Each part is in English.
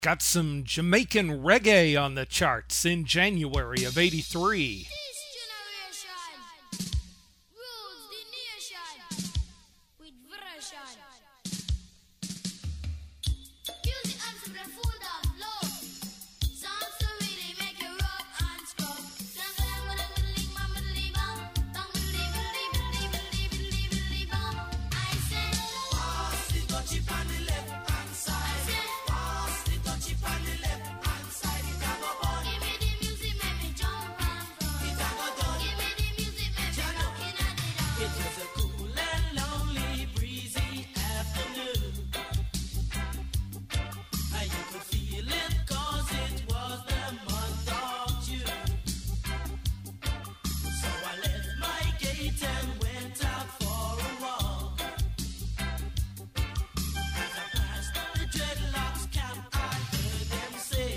Got some Jamaican reggae on the charts in January of '83. This generation rules the nation with version. Music and some food of love. Songs to really make you rub and scrub. I say, pass the touchy on the left hand side. Pass the touchy on the left hand side. It a go bun. Give me the music, make me jump and run. It a go done. Give me the music, make me looking at it all. It was a cool and lonely, breezy afternoon. And you could feel it 'cause it was the month of June. So I left my gate and went out for a walk. As I passed the dreadlocks camp, I heard them say,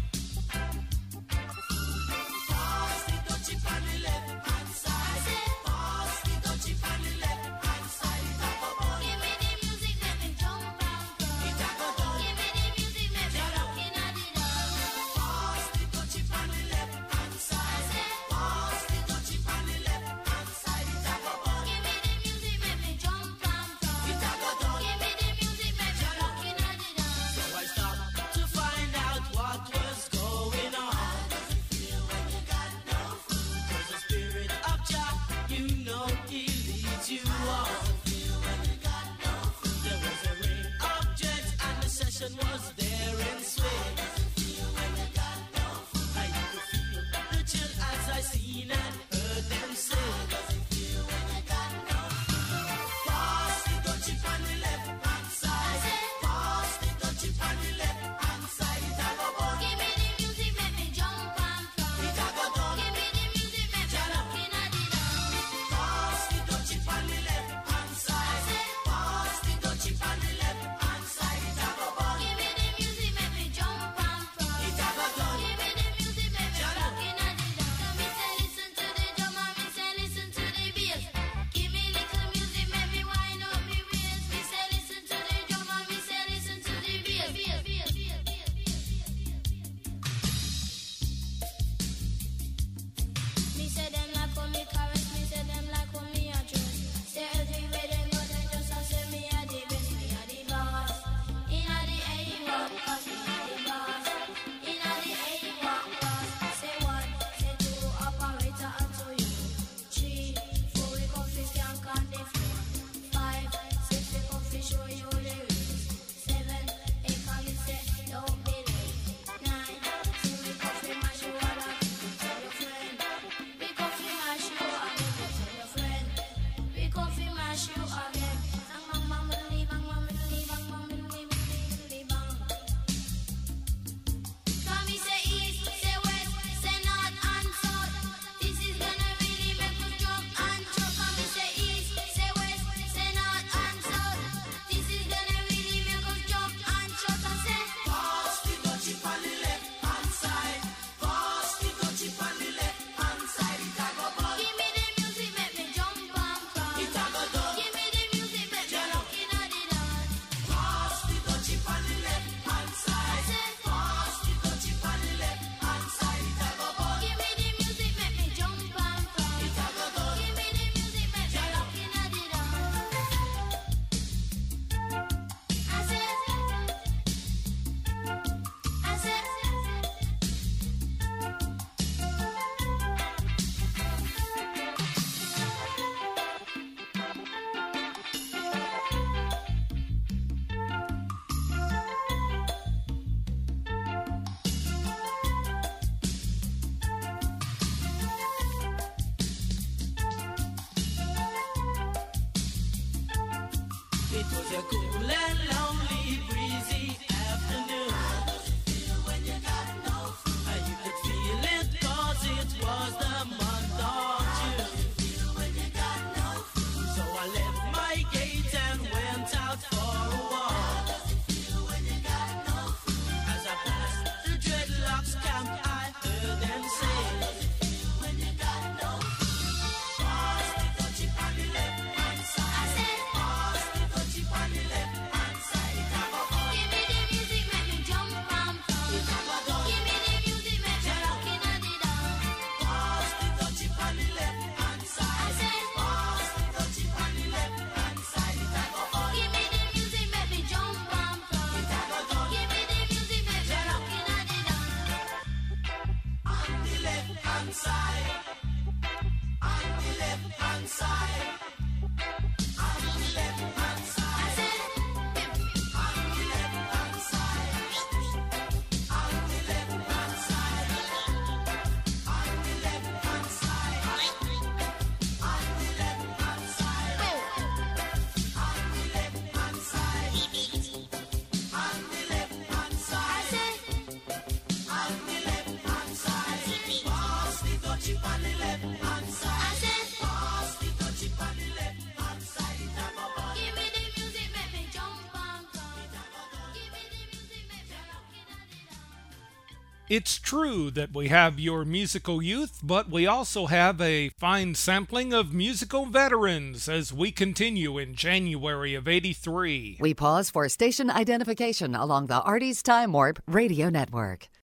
pass the touchy on the left hand side. Pass the touchy on the left hand side. It a go bun. Give me the music, make me jump and run. It a go done. Give me the music, make me looking at it all. Pass the touchy on the left hand side. Pass the touchy on the left hand side. It a go bun. Give me the music, make me jump and run. It a go done. Give me the music, make me looking at it all. So I stopped to find out what was going on. How does it feel when you got no food? 'Cause the spirit of Jah, you know he leads you on. How does it feel when you got no food? There was a ring of jets and the session was there in swing. How does it feel when you got no food? I could feel the chill as I seen and heard them sing. How does it feel when you got no food? Pass the touchy on the left hand side. Pass the touchy on the left hand side. It a go bun. Give me the music, make me jump and run. It a go done. Give me the music, make me looking at it all. Pass the touchy on the left hand side. Pass the touchy on the left hand side. It a go bun. Give me the music, make me jump and run. It a go done. Give me the music, make me looking at it all. So me say listen to the drum and me say listen to the bass. Give me little music, make me wind up me waist. Me say listen to the drum and me say listen to the bass. Me say them like how me caress, me say them like how me address. Say everywhere they go, they just a say me a the best, me a the boss. Inna the A1, 'cause me a the boss. Inna the A1, 'cause say one, say two, operator and to you. 3, 4, we come fi skank on the floor. 5, 6, we come fi show you the rules. 7, 8, come me say don't be late. 9, 10, we come fi mash you all up. Tell your friend. We come fi mash you again. Tell your friend. We come fi mash you again. Bang bang bang bang bang bang bang bang bang bang bang. Come me say east, say west, say north and south. This is gonna really make us jump and choke. Come me say east, say west, say north and south. This is gonna really make us jump and choke. And say Pass the touchy on the left hand side. Pass the touchy on the left hand side. It a go bun. give me the music, make me jump and run. It a go done. Give me the music, make me looking at it all. Pass the touchy on the left hand side. Pass the touchy on the left hand side. It a go bun. Give me the music, make me jump and run. It a go done. Give me the music, make me looking at it all. I said, It was a cool and lonely, breezy afternoon. How does it feel when you got no food? And you could feel it 'cause it was the month of June. How does it feel when you got no food? So I left my gate and went out for a walk. How does it feel when you got no food? As I passed the dreadlocks camp, I heard them say, how does it feel when you got no food? Pass the touchy on the left hand side. Pass the touchy on the left hand side. hand side. On the left hand side. On the left hand side. On the left hand side. On the left hand side. On the left hand side. On the left hand side. On the left hand side. On the left hand side. On the left hand side. Pass the touchy on the left hand side. Pass the touchy on the left hand side. Give me the music, make me jump and come. Give me the music, make me rock it and it down. It's true that we have your musical youth, but we also have a fine sampling of musical veterans as we continue in January of '83. We pause for station identification along the Artie's Time Warp Radio Network.